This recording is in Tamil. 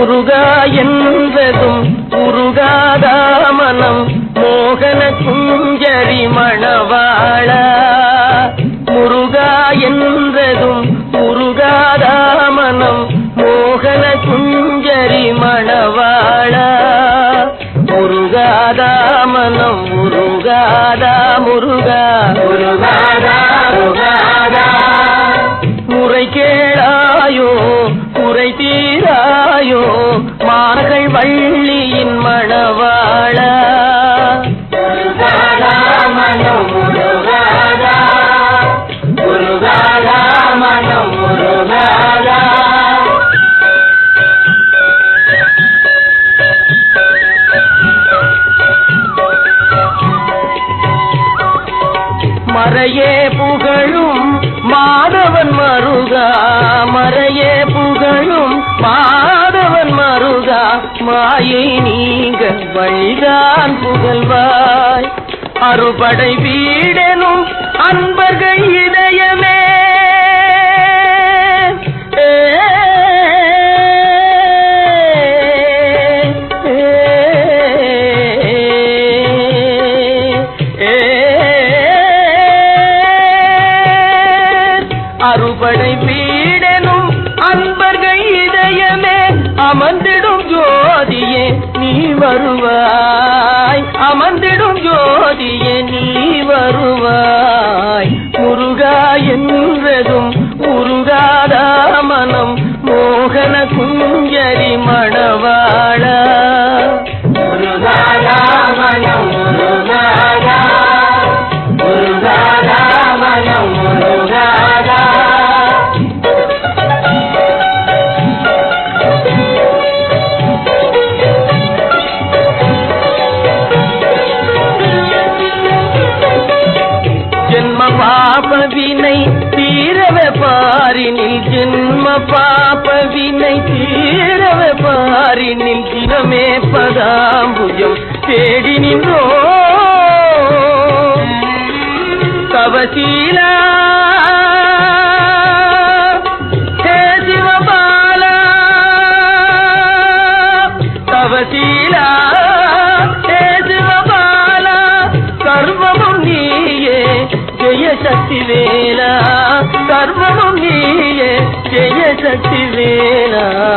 முருகா என்பதும் உருகாத மனம் மோகன குஞ்சரி மணவாள. முருகா என்பதும் உருகாத மனம் மோகன குஞ்சரி மணவாள. முருகாதா மனம் முருகாதா முருகா முருகாதா முருகாதா. முறை கேளாயோ குறை தீராயோ மார்கள் வள்ளியின் மணவாள. முருகாதா மனம் முருகாதா முருகாதா மனம் முருகாதா. மறையே புகழும் மாதவன் மருகா மறையே புகழும் மாதவன் மருகா. மாயை நீங்க வழிதான் புகழ்வாய் அறுபடை வீடெனும் அன்பர்கள் இதயமே. அறுபடை வீடெனும் அன்பர்கள் இதயமே அமர்ந்திடும் ஜோதியே நீ வருவாய். அமர்ந்திடும் ஜோதியே நீ வருவாய். முருகா என்றதும் உருகாத மனம் மோகன குஞ்சரி மணவாள. முருகாதா மனம் முருகாதா முருகாதா மனம் முருகாதா. ஜென்ம பாப வினை தீரவ பாரினில் ஜென்ம பாப வினை தீரவ பாரினில் தினமே பதாம்புஜம் தேடி நின்றோ. தவசீலா ஹே சிவபாலா தவசீலா ஹே சிவபாலா. சர்வமும் நீயே ஜெய சக்தி வேலா சர்வமும் நீயே ஜெய சக்தி வேலா.